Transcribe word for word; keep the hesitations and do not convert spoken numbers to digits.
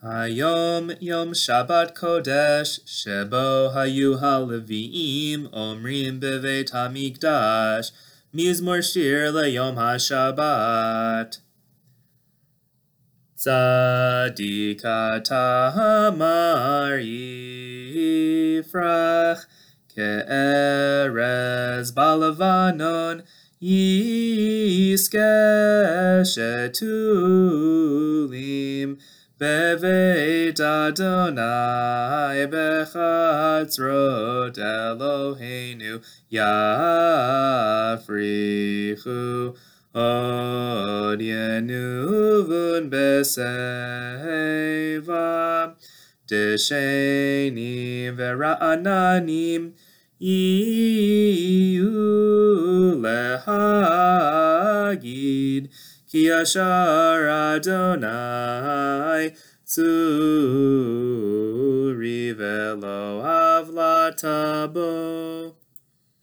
Hayom Yom Shabbat Kodesh, Shebo Hayu HaLeviim, Omrim Beveit HaMikdash, Mizmor Shir LeYom HaShabbat. Tzadika Tamar Yifrach, Ke'erez Balavanon, Yiske Shetulim, Beveit Adonai bechatzrot Eloheinu Yafrichu od yenuvun beseva Deshenim vera'ananim Iyu lehagid Ki Yashar Adonai Tzuri velo avlatabo.